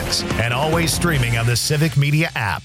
mornings and always streaming on the Civic Media app.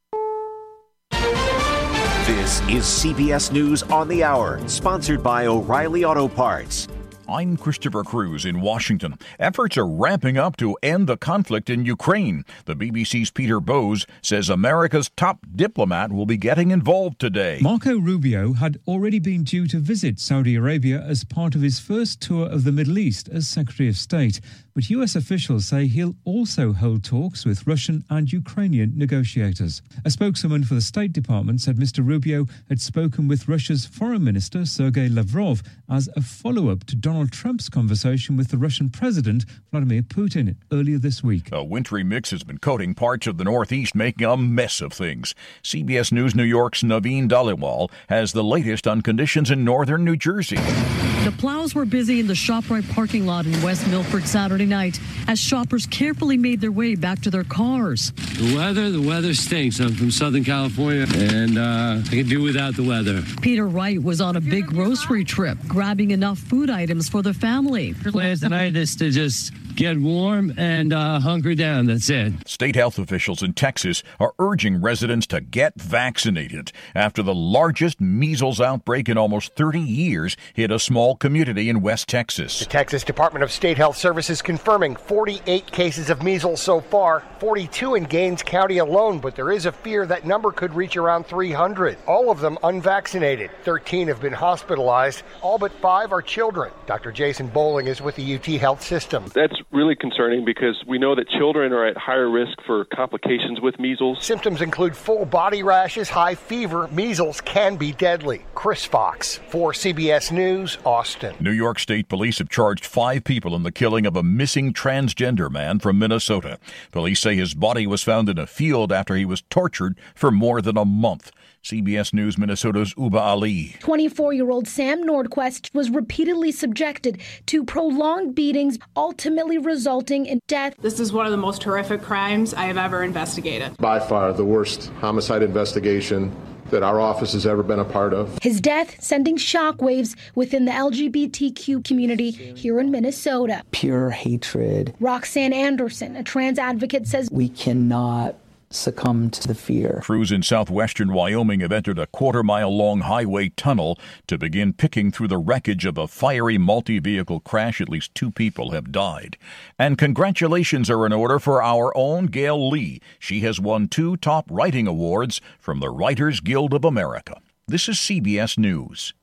This is CBS News on the Hour, sponsored by O'Reilly Auto Parts. I'm Christopher Cruz in Washington. Efforts are ramping up to end the conflict in Ukraine. The BBC's Peter Bowes says America's top diplomat will be getting involved today. Marco Rubio had already been due to visit Saudi Arabia as part of his first tour of the Middle East as Secretary of State. But U.S. officials say he'll also hold talks with Russian and Ukrainian negotiators. A spokeswoman for the State Department said Mr. Rubio had spoken with Russia's Foreign Minister Sergei Lavrov as a follow-up to Donald Trump's conversation with the Russian President Vladimir Putin earlier this week. A wintry mix has been coating parts of the Northeast, making a mess of things. CBS News New York's Naveen Dhaliwal has the latest on conditions in northern New Jersey. The plows were busy in the ShopRite parking lot in West Milford Saturday night as shoppers carefully made their way back to their cars. The weather stinks. I'm from Southern California, and I can do without the weather. Peter Wright was on a big grocery trip, grabbing enough food items for the family. The plan tonight is to just get warm and hunker down. That's it. State health officials in Texas are urging residents to get vaccinated after the largest measles outbreak in almost 30 years hit a small community in West Texas. The Texas Department of State Health Services confirming 48 cases of measles so far, 42 in Gaines County alone, but there is a fear that number could reach around 300. All of them unvaccinated. 13 have been hospitalized. All but 5 are children. Dr. Jason Bowling is with the UT Health System. That's really concerning because we know that children are at higher risk for complications with measles. Symptoms include full body rashes, high fever. Measles can be deadly. Chris Fox for CBS News, Austin. New York State Police have charged 5 people in the killing of a missing transgender man from Minnesota. Police say his body was found in a field after he was tortured for more than a month. CBS News Minnesota's Uba Ali. 24-year-old Sam Nordquist was repeatedly subjected to prolonged beatings, ultimately resulting in death. This is one of the most horrific crimes I have ever investigated. By far the worst homicide investigation that our office has ever been a part of. His death sending shockwaves within the LGBTQ community here in Minnesota. Pure hatred. Roxanne Anderson, a trans advocate, says we cannot succumb to the fear. Crews in southwestern Wyoming have entered a quarter-mile-long highway tunnel to begin picking through the wreckage of a fiery multi-vehicle crash. At least 2 people have died. And congratulations are in order for our own Gail Lee. She has won 2 top writing awards from the Writers Guild of America. This is CBS News.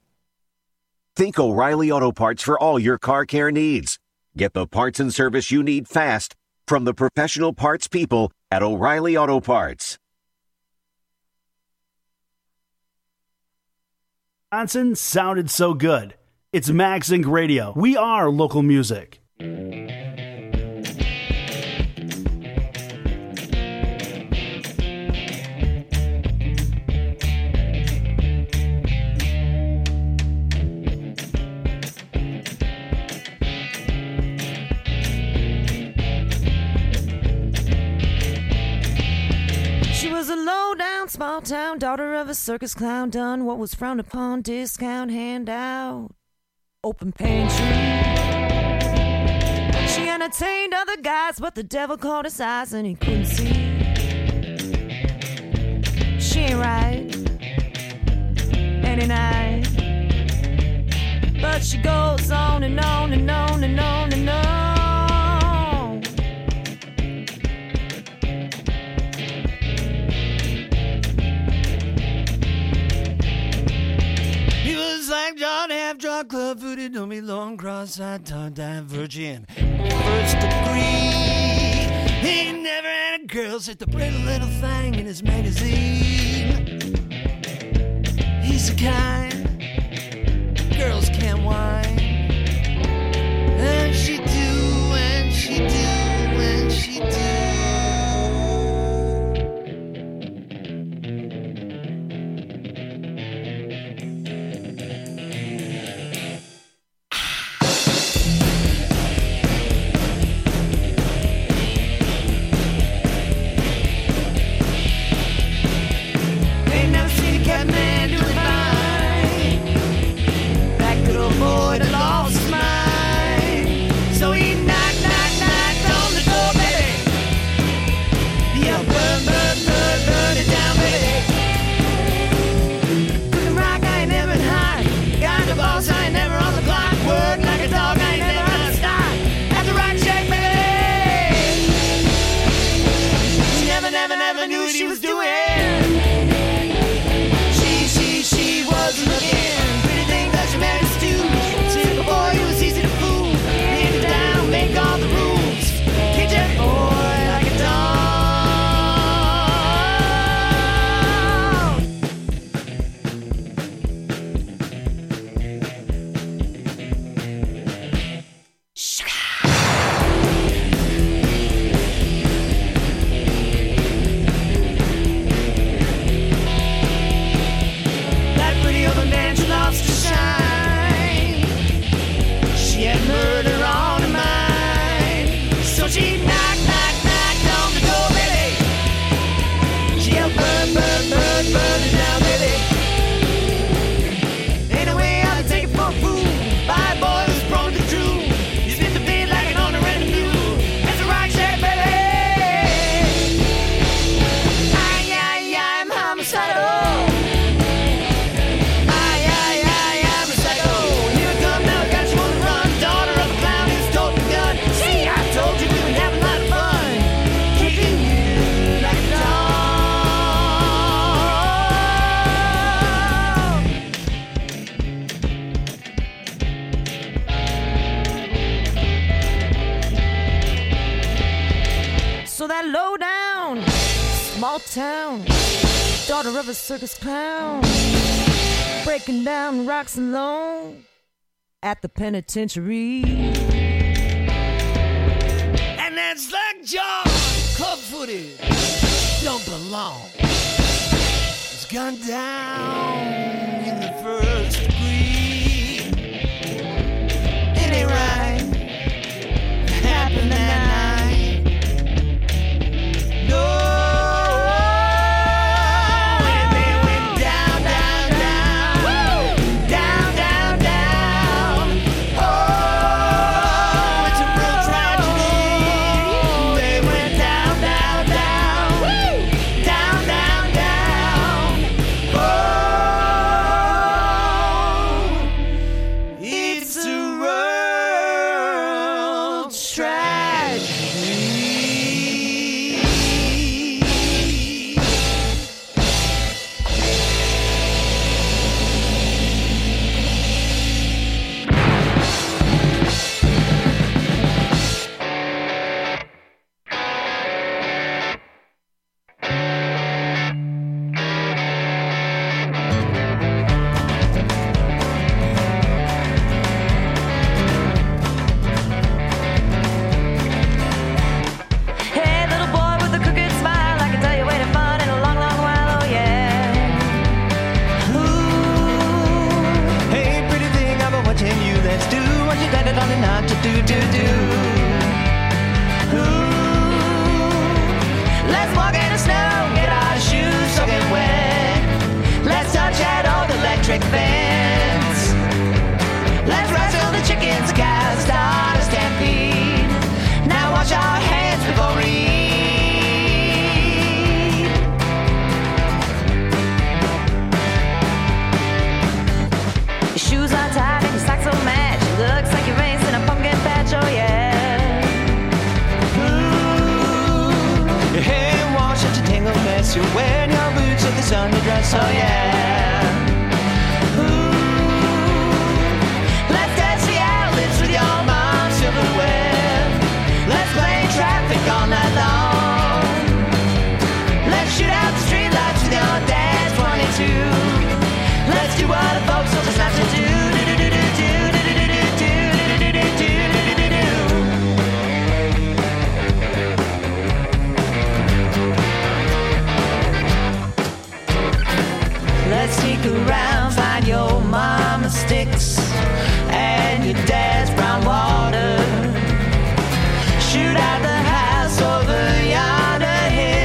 Think O'Reilly Auto Parts for all your car care needs. Get the parts and service you need fast from the professional parts people at O'Reilly Auto Parts. Johnson sounded so good. It's Max Inc. Radio. We are local music. A low-down, small-town daughter of a circus clown, done what was frowned upon, discount handout, open pantry. She entertained other guys, but the devil caught his eyes and he couldn't see. She ain't right any night, but she goes on and on and on and on and on. Like John half drunk, club footed, don't be long, cross-eyed, tongue-tied virgin. First degree. He never had a girl, said the pretty little thing in his magazine. He's the kind girls can't whine. And she do, and she do, and she do. Ain't never seen a cat man do it fine. never knew what she was doing. She was looking. Pretty thing that she married Stu. Typical boy who was easy to fool. Leave it down, make all the rules. Kick that boy like a dog. Town, daughter of a circus clown, breaking down rocks alone at the penitentiary. And that slack jaw, club-footed, don't belong. It's gone down in the first degree. It ain't right. It happened that night. No.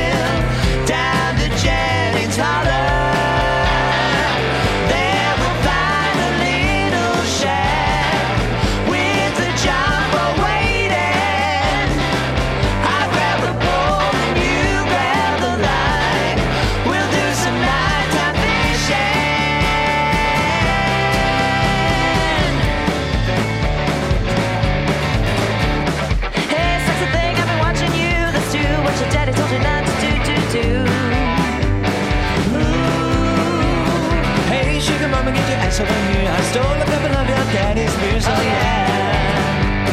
There we'll so I knew I stole a couple of your daddy's booze, oh yeah.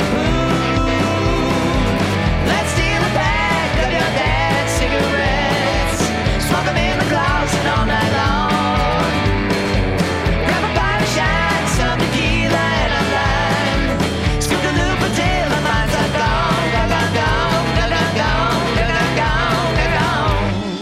Ooh, let's steal a pack of your dad's cigarettes, smoke them in the closet all night long. Grab a pile of shine, some tequila and a lime, scoop the loop until the minds are gone, gone, gone, gone, gone, gone, gone, gone, gone, gone, gone.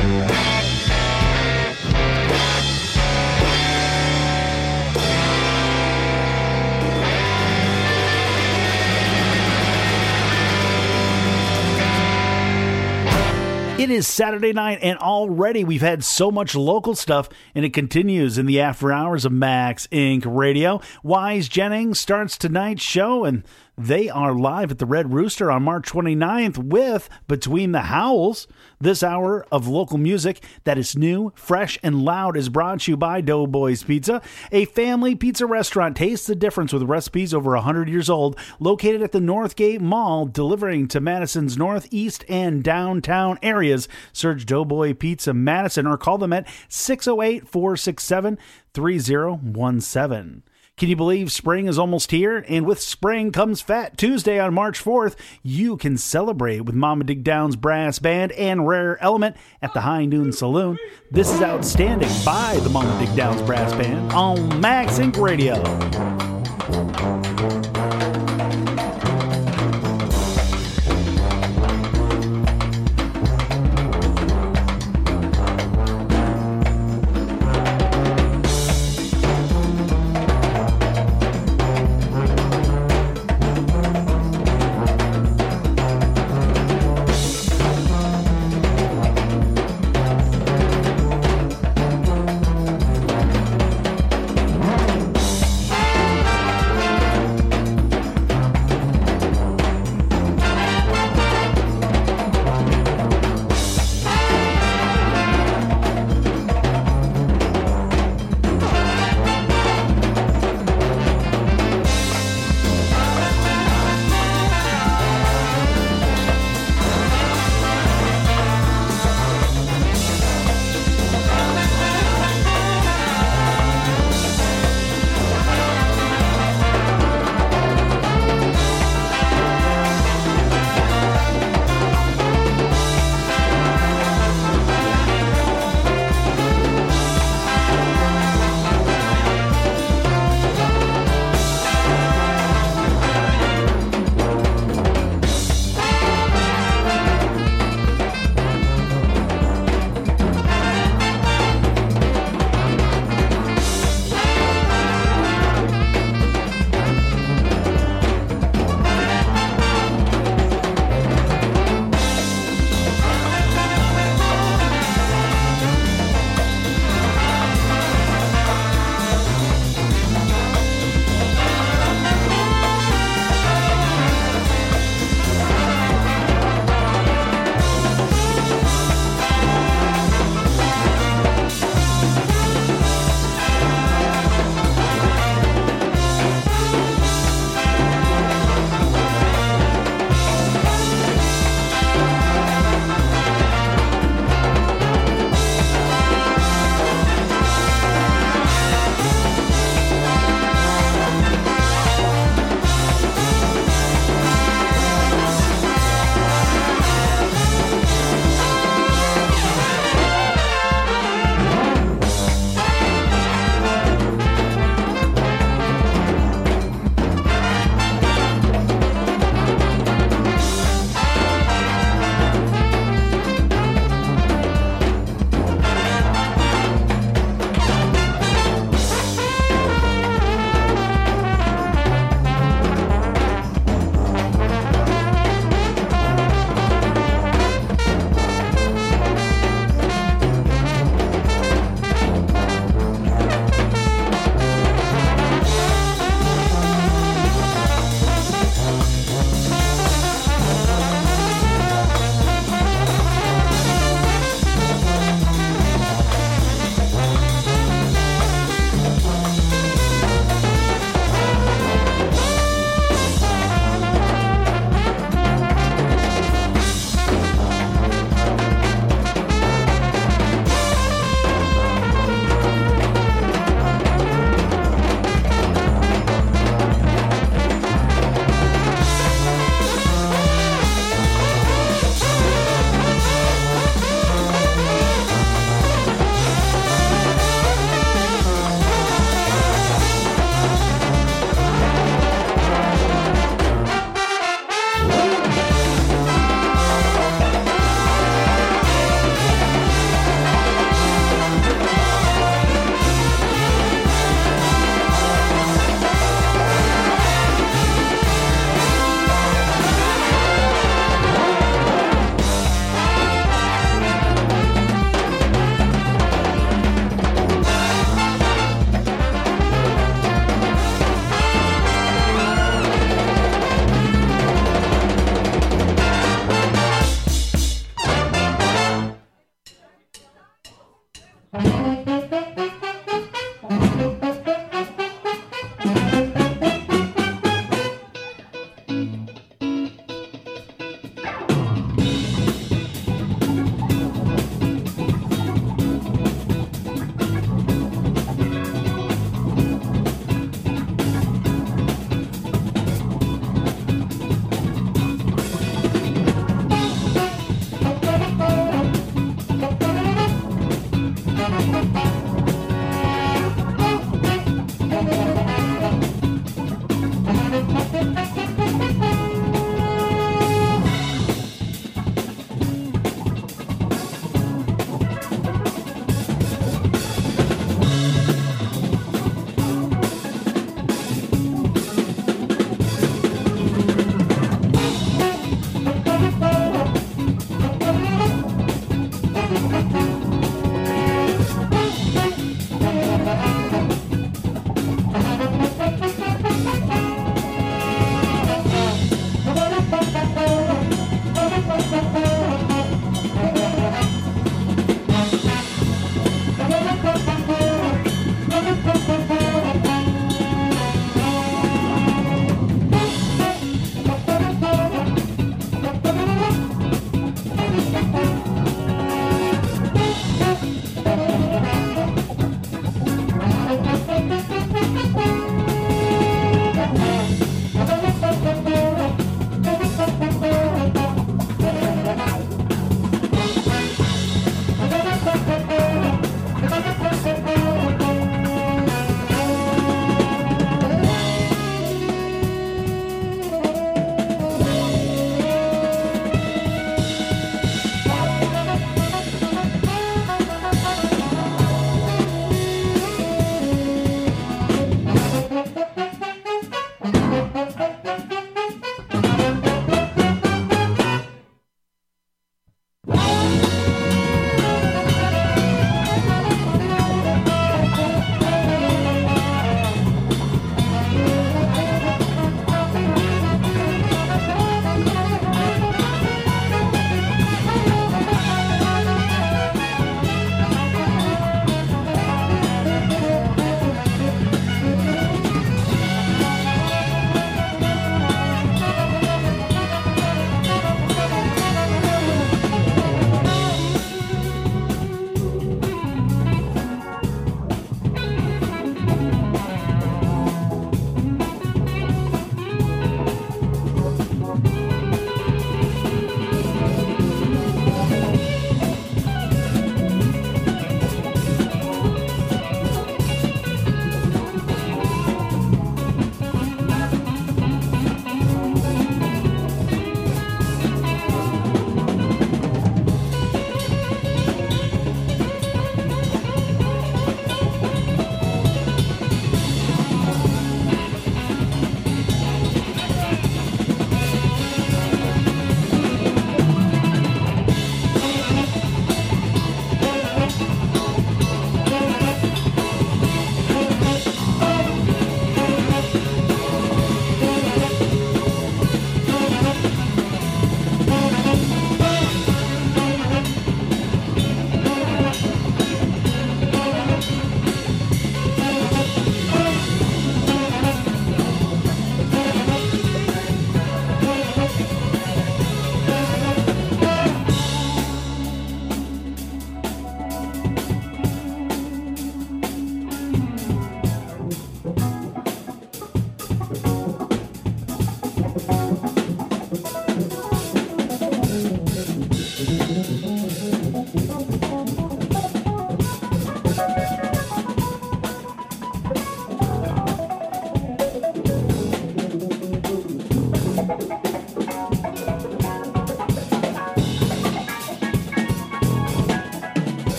It is Saturday night, and already we've had so much local stuff, and it continues in the after hours of Max Inc. Radio. Wise Jennings starts tonight's show, and they are live at the Red Rooster on March 29th with Between the Howls. This hour of local music that is new, fresh, and loud is brought to you by Doughboys Pizza, a family pizza restaurant. Taste the difference with recipes over 100 years old, located at the Northgate Mall, delivering to Madison's northeast and downtown areas. Search Doughboy Pizza Madison or call them at 608-467-3017. Can you believe spring is almost here? And with spring comes Fat Tuesday on March 4th. You can celebrate with Mama Dig Down's Brass Band and Rare Element at the High Noon Saloon. This is Outstanding by the Mama Dig Down's Brass Band on Max Inc. Radio.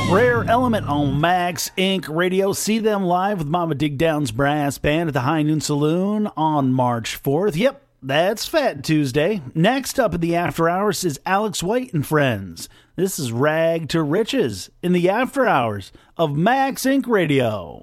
Rare Element on Max Inc. Radio. See them live with Mama Dig Down's brass band at the High Noon Saloon on March 4th. Yep, that's Fat Tuesday. Next up in the After Hours is Alex White and Friends. This is Rag to Riches in the After Hours of Max Inc. Radio.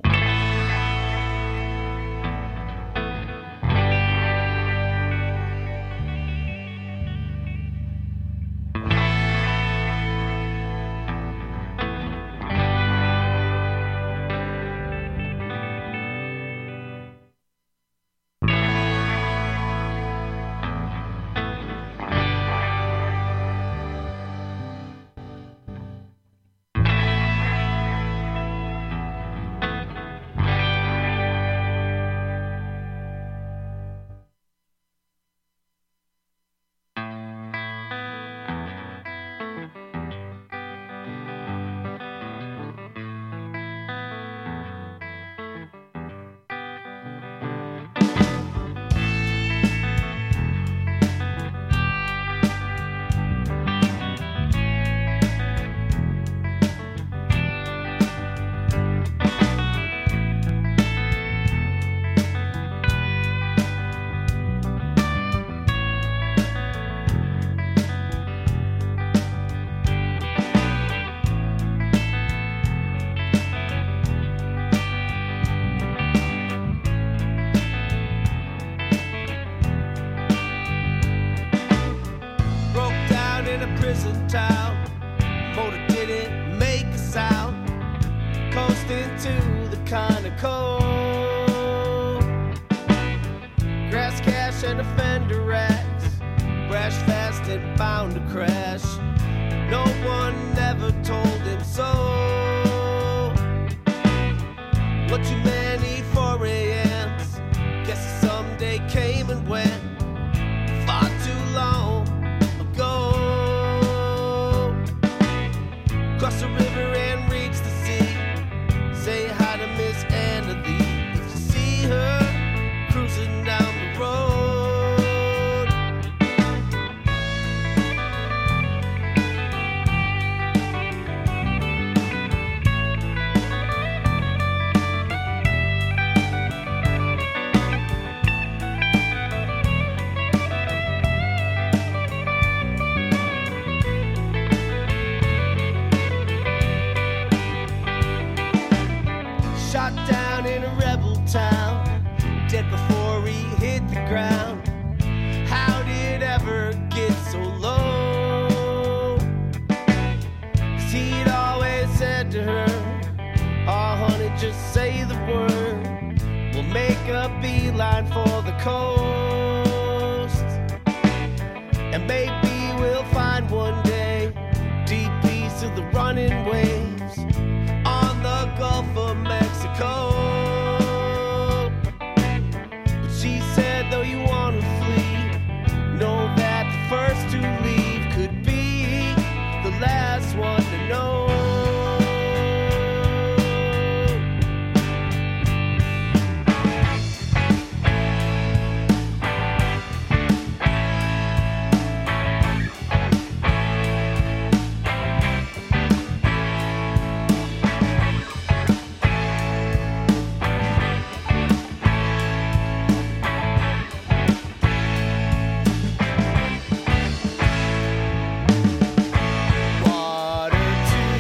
Water to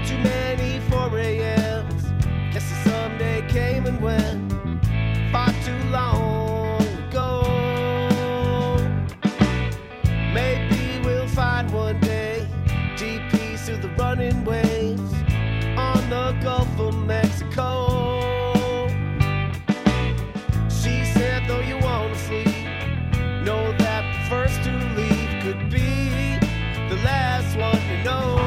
too many 4 a.m.s. Guess the someday came and went far too long ago. Maybe we'll find one day GPs through the running waves on the Gulf of Mexico. She said, though you wanna flee, know that the first to leave could be the last one to know.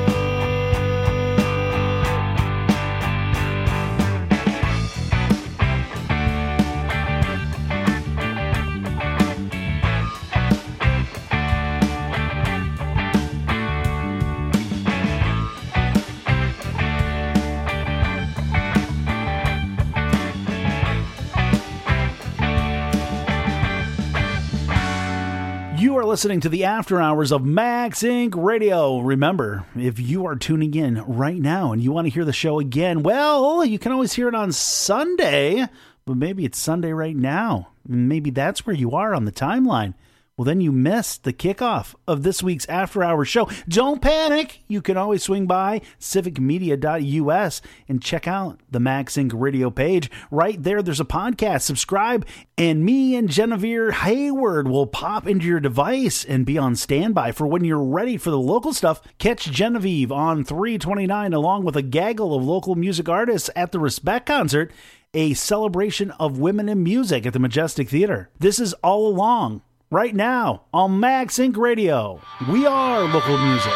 You are listening to the After Hours of Max Inc. Radio. Remember, if you are tuning in right now and you want to hear the show again, well, you can always hear it on Sunday, but maybe it's Sunday right now. Maybe that's where you are on the timeline. Well, then you missed the kickoff of this week's After Hours show. Don't panic. You can always swing by civicmedia.us and check out the Max Inc. radio page. Right there, there's a podcast. Subscribe, and me and Genevieve Hayward will pop into your device and be on standby for when you're ready for the local stuff. Catch Genevieve on 329 along with a gaggle of local music artists at the Respect Concert, a celebration of women in music at the Majestic Theater. This is All Along. Right now on Max Inc. Radio. We are local music.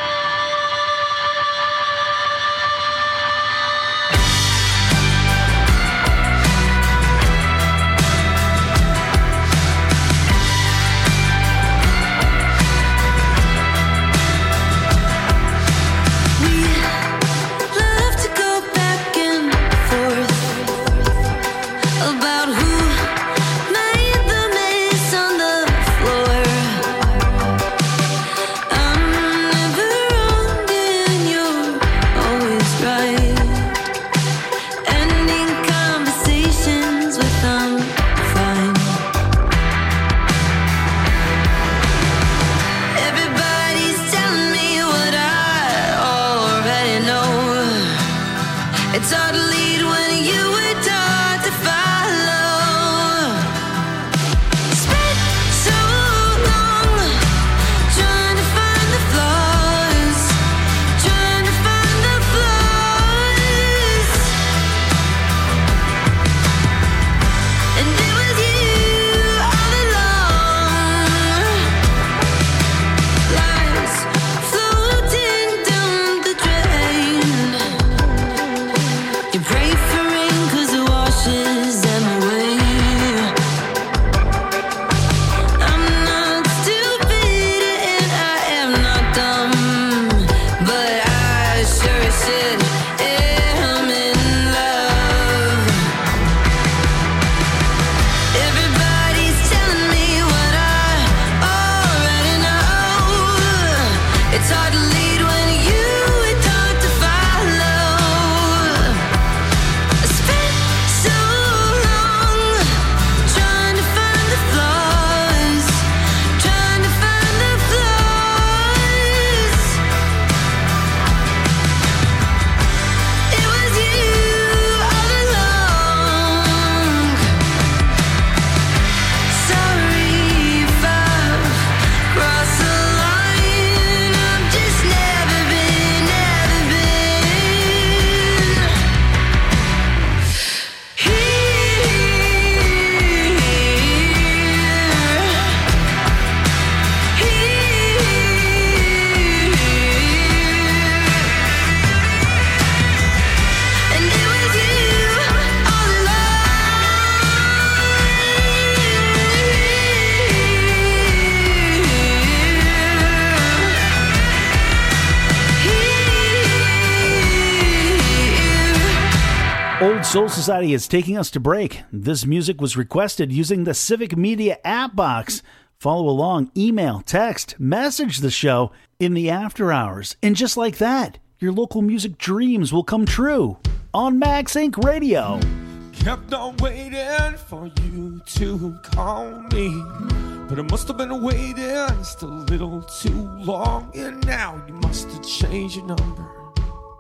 Old Soul Society is taking us to break. This music was requested using the Civic Media app box. Follow along, email, text, message the show in the after hours. And just like that, your local music dreams will come true on Max Inc. Radio. Kept on waiting for you to call me, but I must have been waiting just a little too long. And now you must have changed your number.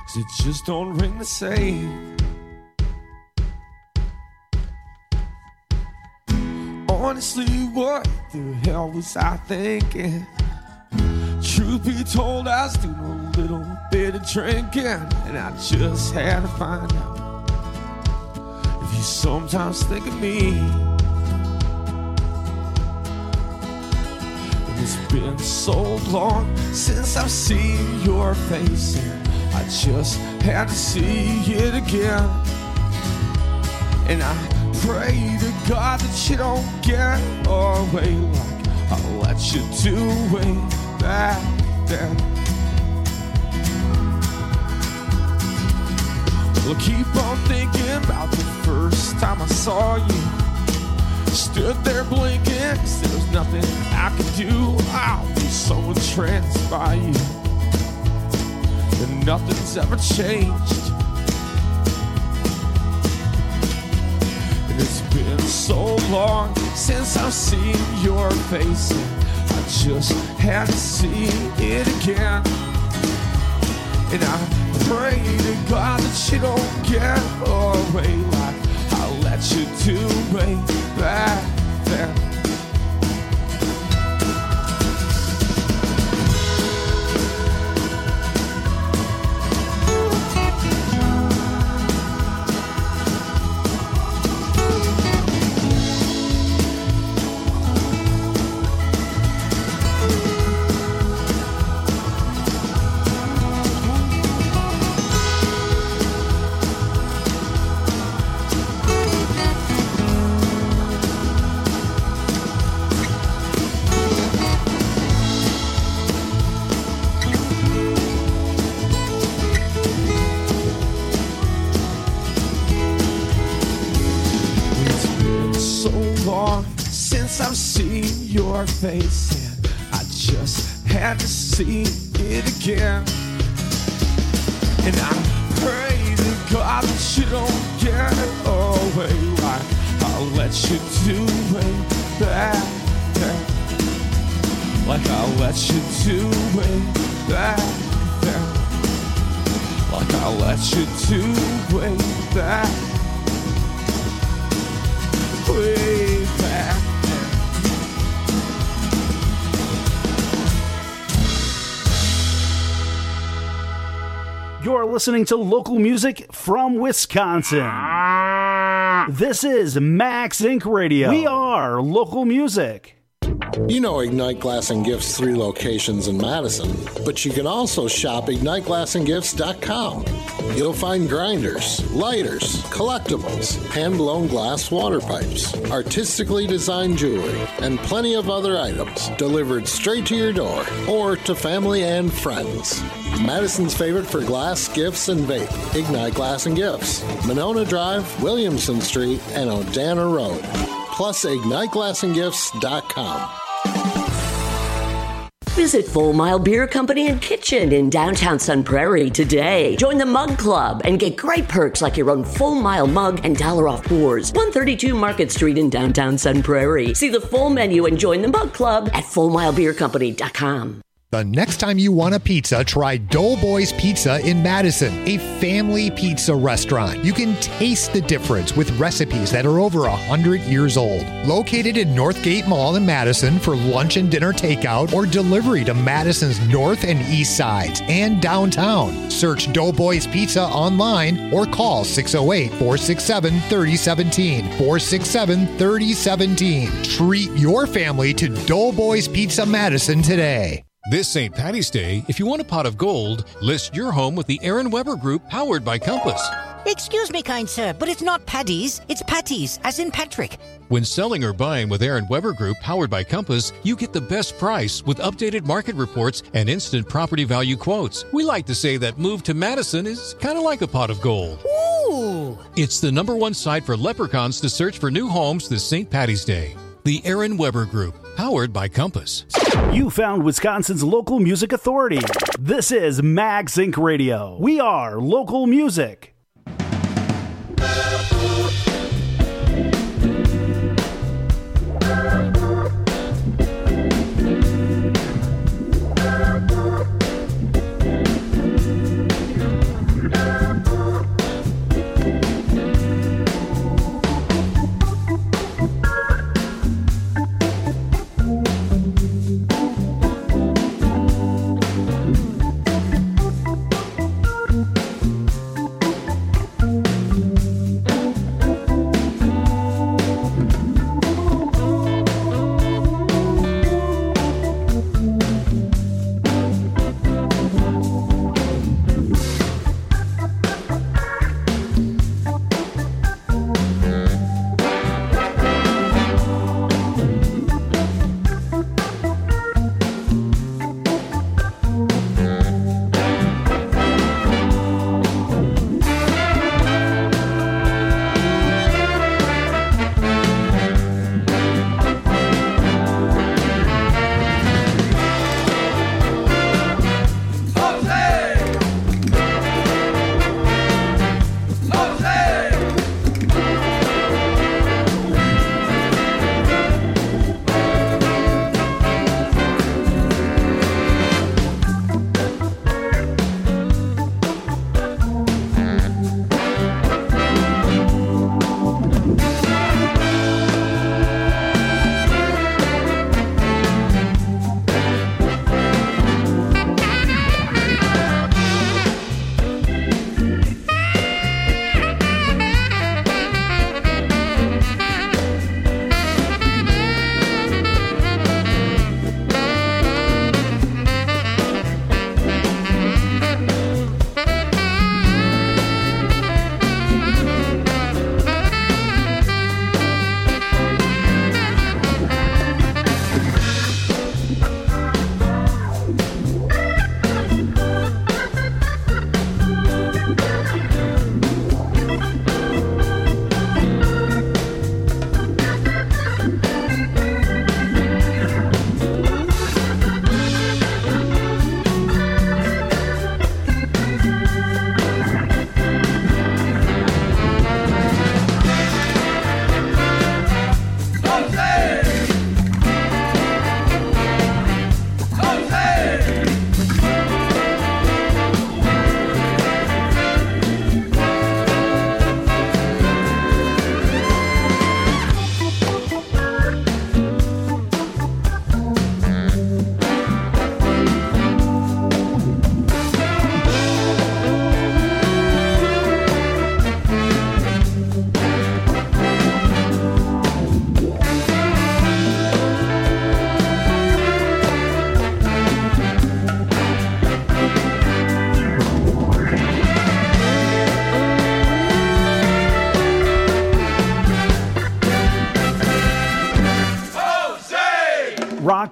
'cause it just don't ring the same. Honestly, what the hell was I thinking? Truth be told, I was doing a little bit of drinking, and I just had to find out if you sometimes think of me. And it's been so long since I've seen your face, and I just had to see it again. And I pray to God that you don't get away like I let you do way back then. Well, I keep on thinking about the first time I saw you. Stood there blinking, 'cause there was nothing I could do. I'll be so entranced by you, and nothing's ever changed. It's been so long since I've seen your face, and I just had to see it again. And I pray to God that you don't get away like I let you do way back then. I've seen your face, and I just had to see it again. And I pray to God that you don't get away like I'll let you do way back then. Like I'll let you do way back then. Like I'll let you do way back. Way back. You're listening to local music from Wisconsin. This is Max Inc. Radio. We are local music. You know Ignite Glass and Gifts 3 locations in Madison, but you can also shop IgniteGlassandGifts.com. You'll find grinders, lighters, collectibles, hand-blown glass water pipes, artistically designed jewelry, and plenty of other items delivered straight to your door or to family and friends. Madison's favorite for glass, gifts, and vape, Ignite Glass and Gifts, Monona Drive, Williamson Street, and Odana Road. Plus IgniteGlassandGifts.com. Visit Full Mile Beer Company and Kitchen in downtown Sun Prairie today. Join the Mug Club and get great perks like your own Full Mile mug and $1 off pours. 132 Market Street in downtown Sun Prairie. See the full menu and join the Mug Club at FullMileBeerCompany.com. The next time you want a pizza, try Doughboys Pizza in Madison, a family pizza restaurant. You can taste the difference with recipes that are over 100 years old. Located in Northgate Mall in Madison for lunch and dinner takeout or delivery to Madison's north and east sides and downtown. Search Doughboys Pizza online or call 608-467-3017. 467-3017. Treat your family to Doughboys Pizza Madison today. This St. Paddy's Day, if you want a pot of gold, list your home with the Aaron Weber Group, powered by Compass. Excuse me, kind sir, but it's not Paddy's, it's Patties, as in Patrick. When selling or buying with Aaron Weber Group, powered by Compass, you get the best price with updated market reports and instant property value quotes. We like to say that move to Madison is kind of like a pot of gold. Ooh! It's the #1 site for leprechauns to search for new homes this St. Paddy's Day. The Aaron Weber Group, powered by Compass. You found Wisconsin's local music authority. This is Max Inc. Radio. We are local music.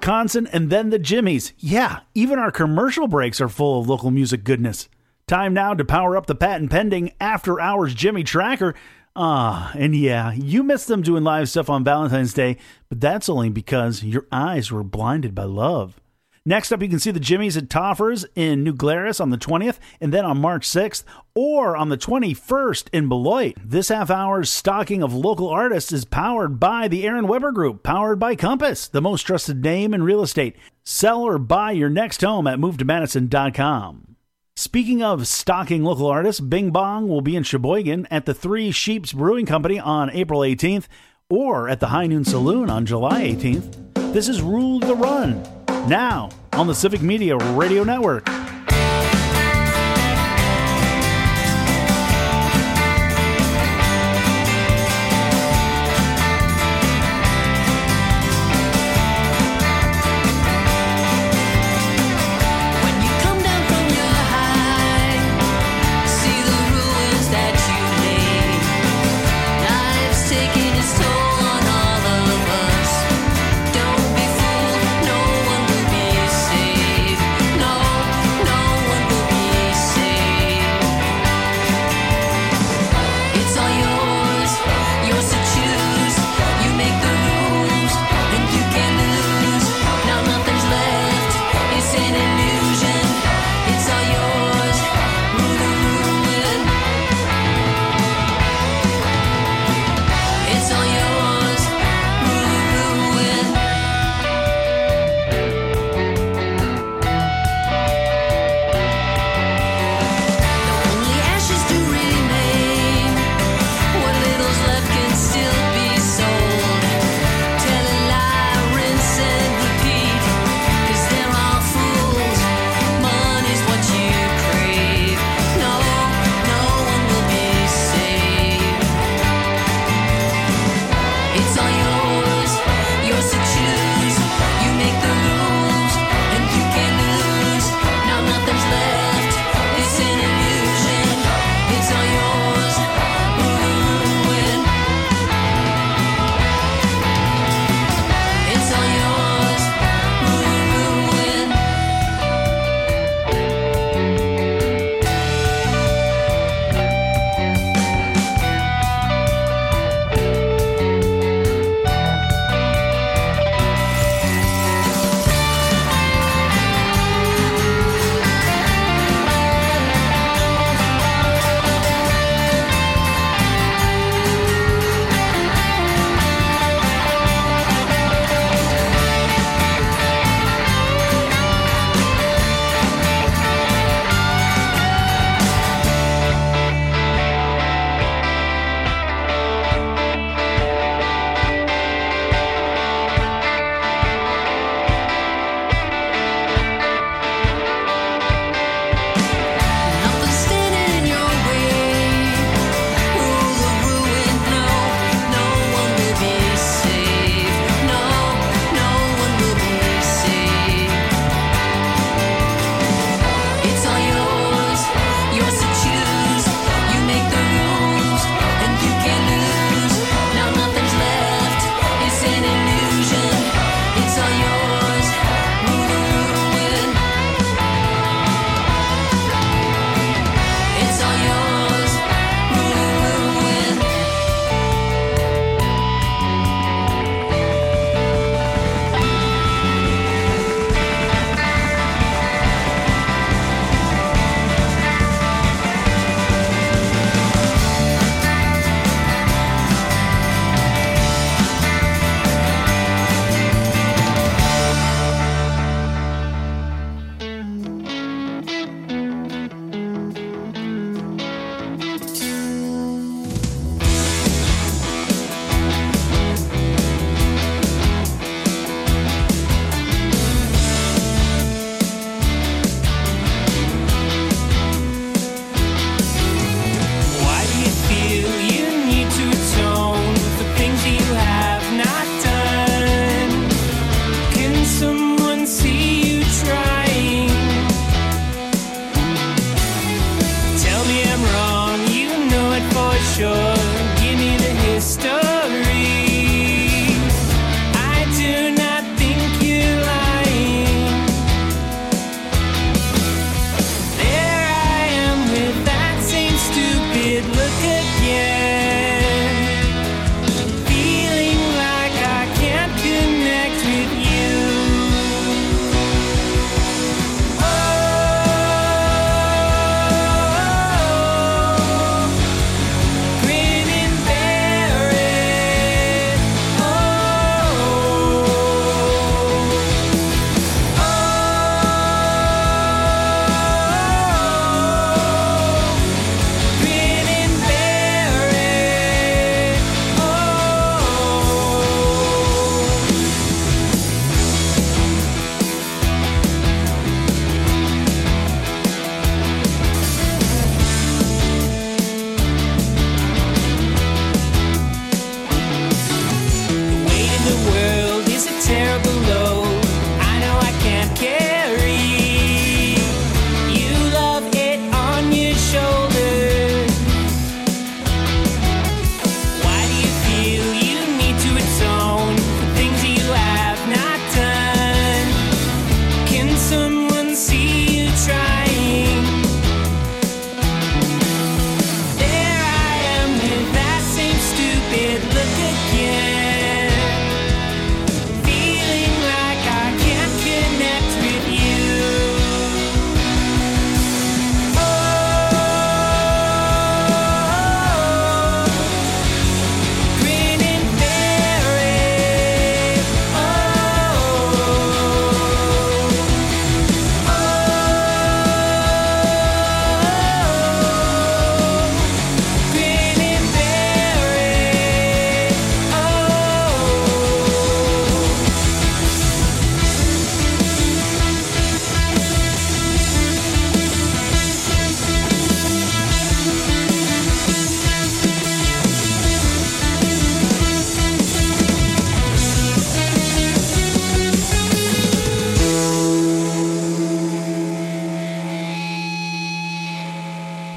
Wisconsin, and then the Jimmys. Yeah, even our commercial breaks are full of local music goodness. Time now to power up the patent pending After Hours Jimmy Tracker. And yeah, you missed them doing live stuff on Valentine's Day, but that's only because your eyes were blinded by love. Next up, you can see the Jimmys at Toffers in New Glarus on the 20th, and then on March 6th, or on the 21st in Beloit. This half hour's stocking of local artists is powered by the Aaron Weber Group, powered by Compass, the most trusted name in real estate. Sell or buy your next home at movetomadison.com. Speaking of stocking local artists, Bing Bong will be in Sheboygan at the Three Sheeps Brewing Company on April 18th, or at the High Noon Saloon on July 18th. This is Rule the Run, now on the Civic Media Radio Network. Don't be fooled, no one will be safe. No,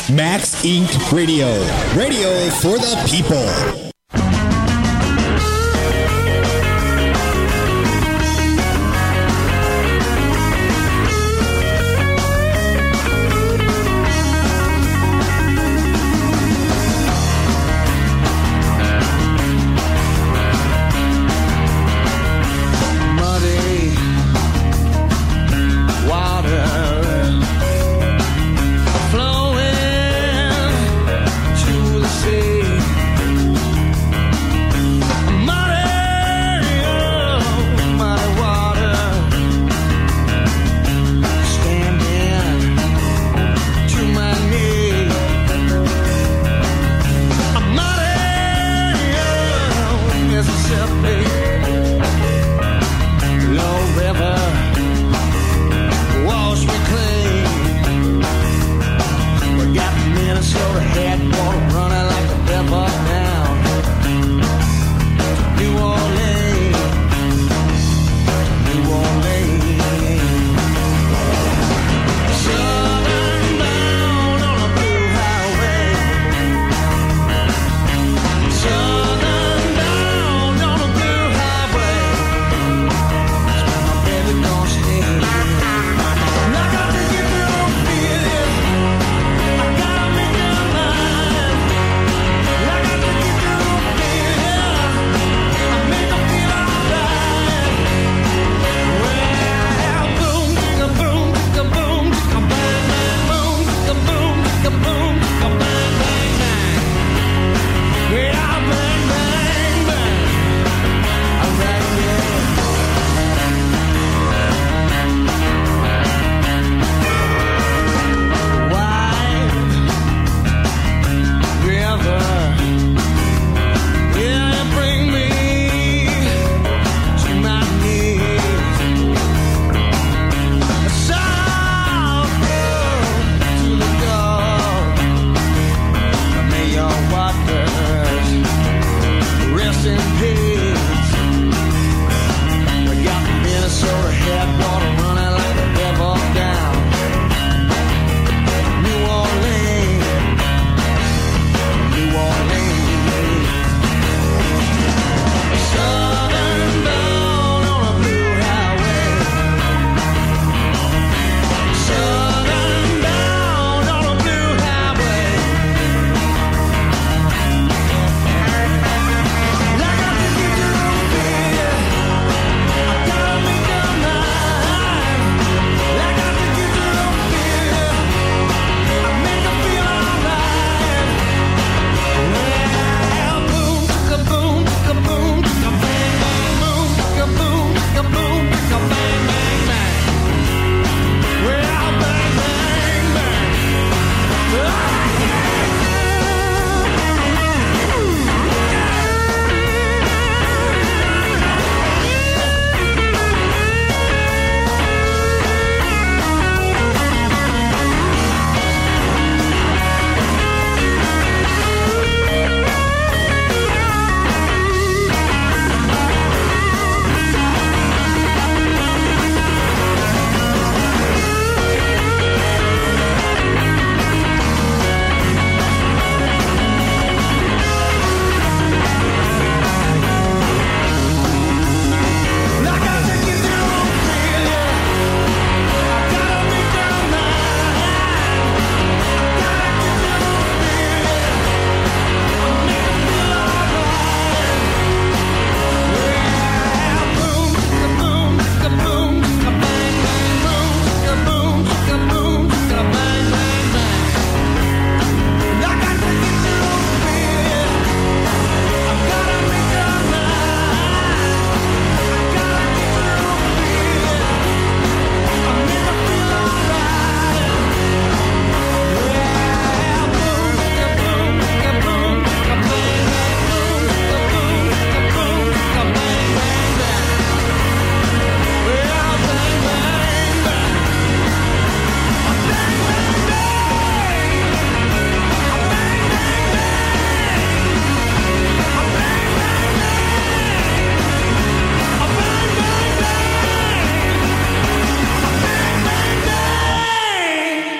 Max Inc. Radio. Radio for the people. Flowing to the sea.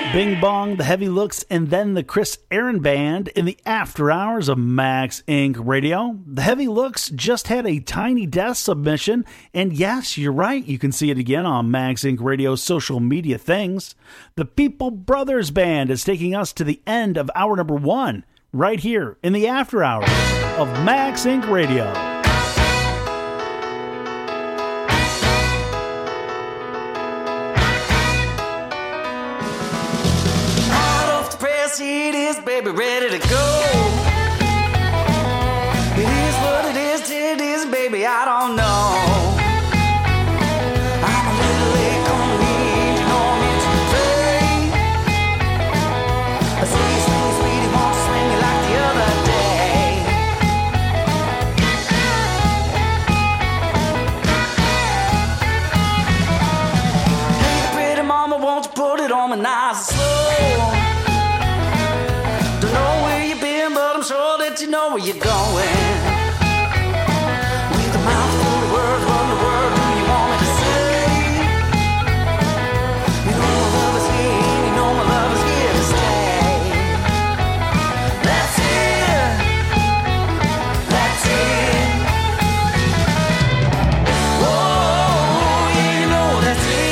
Bing Bong, the Heavy Looks, and then the Chris Aaron Band in the after hours of Max Inc. Radio. The Heavy Looks just had a Tiny Desk submission, and yes, you're right, you can see it again on Max Inc. Radio's social media things. The People Brothers Band is taking us to the end of hour number 1, right here in the after hours of Max Inc. Radio. It is, baby, ready to go. It is what it is, baby, I don't know. I'm a little late coming in, you know I'm into the play. I see you swing, sweetie, won't you swing it like the other day? Hey, pretty mama, won't you put it on me nice and slow? Sure that you know where you're going. With a mouth full of words, what in the world do you want me to say? You know my love is here, and you know my love is here to stay. That's it. That's it. Oh, yeah, you know that's it.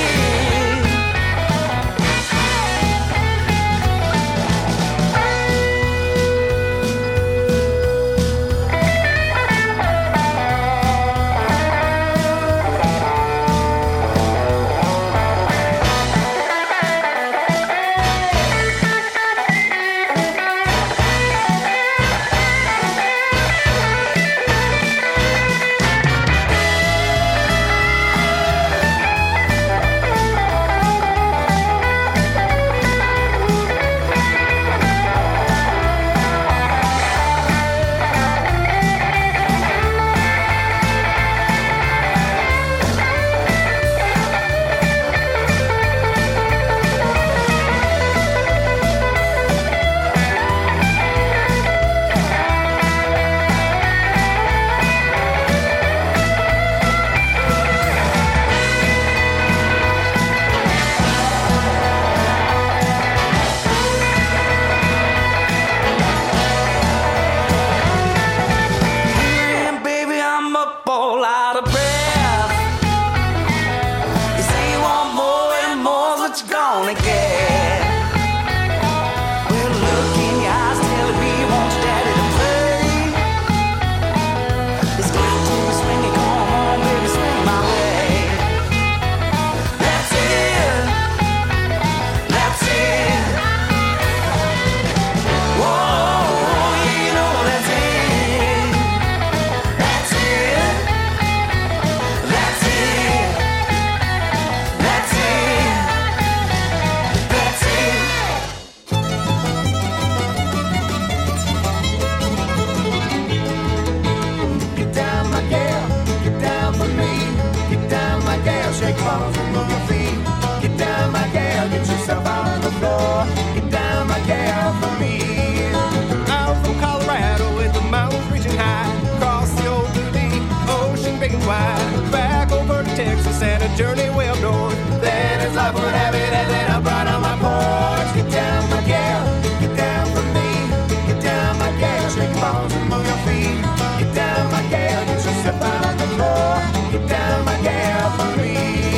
Journey well north, then as life would have it, and then I'm right on my porch. Get down, my gal, get down for me. Get down, my gal, shake your bones and move your feet. Get down, my gal, get yourself out on the floor. Get down, my gal, for me.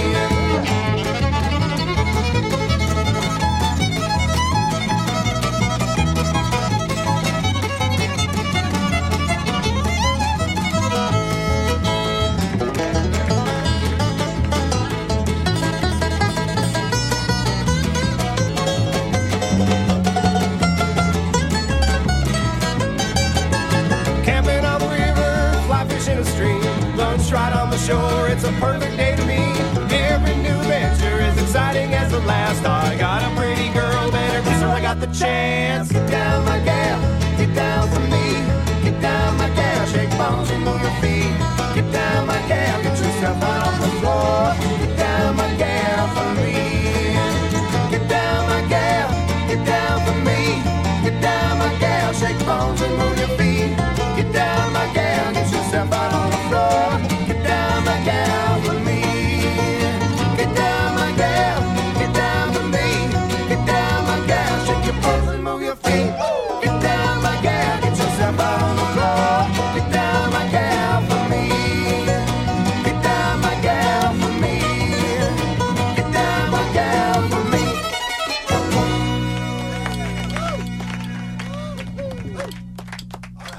Right on the shore, it's a perfect day to me. Every new venture is exciting as the last. I got a pretty girl, better kiss her, I got the chance. Get down, my gal, get down for me. Get down, my gal, shake bones and move your feet. Get down, my gal, get yourself out on the floor. Get down, my gal, for me. Get down, my gal, get down for me. Get down, my gal, shake bones and move your feet. Get down, my gal, get yourself out on the floor. Get down, my gal, for me. Get down, my gal, get down for me. Get down, my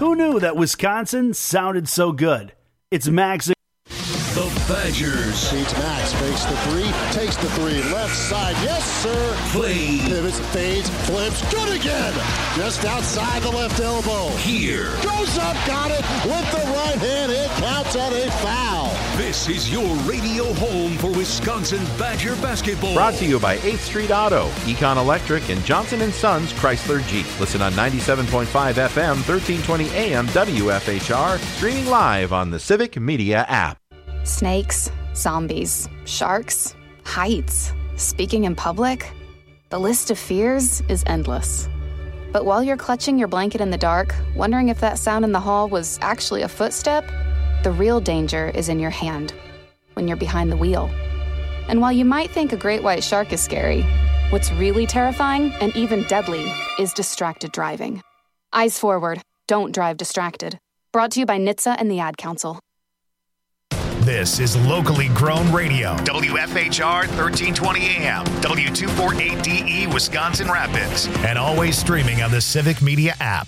Who knew that Wisconsin sounded so good? It's Max. The Badgers. Feeds Max, fakes the three, takes the three, left side, yes sir. Play. Pivots, fades, flips, good again. Just outside the left elbow. Here. Goes up, got it, with the right hand, it counts on a foul. This is your radio home for Wisconsin Badger basketball. Brought to you by 8th Street Auto, Econ Electric, and Johnson & Sons Chrysler Jeep. Listen on 97.5 FM, 1320 AM, WFHR, streaming live on the Civic Media app. Snakes, zombies, sharks, heights, speaking in public. The list of fears is endless. But while you're clutching your blanket in the dark, wondering if that sound in the hall was actually a footstep, the real danger is in your hand, when you're behind the wheel. And while you might think a great white shark is scary, what's really terrifying and even deadly is distracted driving. Eyes forward, don't drive distracted. Brought to you by NHTSA and the Ad Council. This is locally grown radio. WFHR 1320 AM, W248DE, Wisconsin Rapids, and always streaming on the Civic Media app.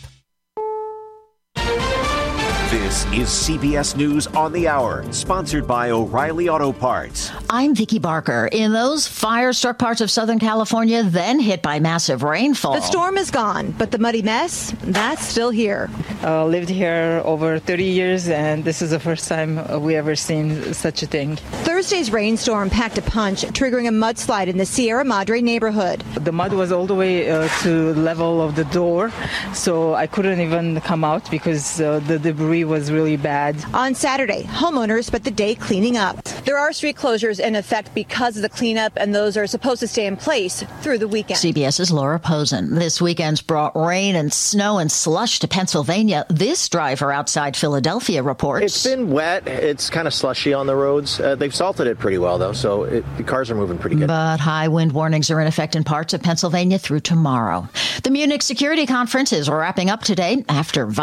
This is CBS News on the Hour, sponsored by O'Reilly Auto Parts. I'm Vicki Barker. In those fire-struck parts of Southern California, then hit by massive rainfall. The storm is gone, but the muddy mess, that's still here. Lived here over 30 years, and this is the first time we ever seen such a thing. Thursday's rainstorm packed a punch, triggering a mudslide in the Sierra Madre neighborhood. The mud was all the way to the level of the door, so I couldn't even come out because the debris was really bad. On Saturday, homeowners spent the day cleaning up. There are street closures in effect because of the cleanup, and those are supposed to stay in place through the weekend. CBS's Laura Posen. This weekend's brought rain and snow and slush to Pennsylvania. This driver outside Philadelphia reports. It's been wet. It's kind of slushy on the roads. They've salted it pretty well, though, so the cars are moving pretty good. But high wind warnings are in effect in parts of Pennsylvania through tomorrow. The Munich Security Conference is wrapping up today after